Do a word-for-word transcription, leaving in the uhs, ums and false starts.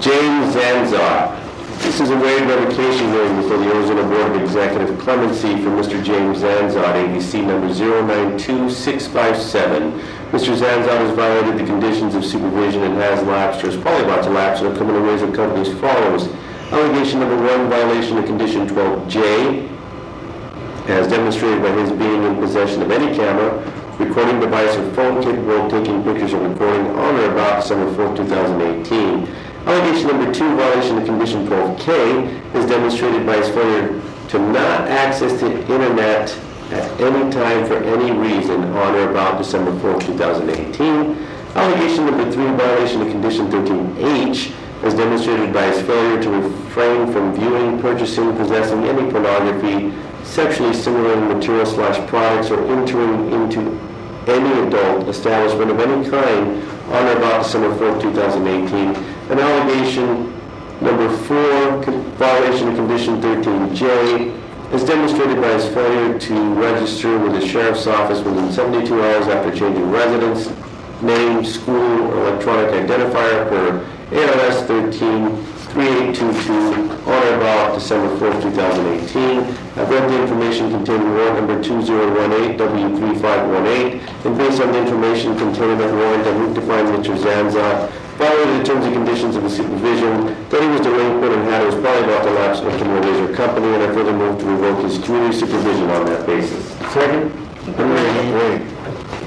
James Zanzar. This is a waived revocation hearing before the Arizona Board of Executive Clemency for Mister James Zanzar, A B C number zero nine two six five seven. Mister Zanzar has violated the conditions of supervision and has lapsed or is probably about to lapse in criminal ways of company as follows. Allegation number one, violation of condition twelve J, as demonstrated by his being in possession of any camera, recording device, or phone capable of taking pictures or recording on or about December fourth, two thousand eighteen. Allegation number two, violation of condition twelve K, is demonstrated by his failure to not access the internet at any time for any reason on or about December fourth, two thousand eighteen. Allegation number three, violation of condition thirteen H, as demonstrated by his failure to refrain from viewing, purchasing, possessing any pornography, sexually stimulating material slash products, or entering into any adult establishment of any kind on or about December fourth, two thousand eighteen. And allegation number four, violation of condition thirteen J, is demonstrated by his failure to register with the Sheriff's Office within seventy-two hours after changing residence, name, school, or electronic identifier per A R S thirteen thirty-eight twenty-two on or about December fourth, two thousand eighteen. I've read the information contained in warrant number two zero one eight W three five one eight, and based on the information contained in that warrant, I move to find Mister Zanzar violated the terms and conditions of the supervision, that he was delinquent and had, was probably about to lapse into criminal ways or company, and I further move to revoke his community supervision on that basis. Second. Wait, wait.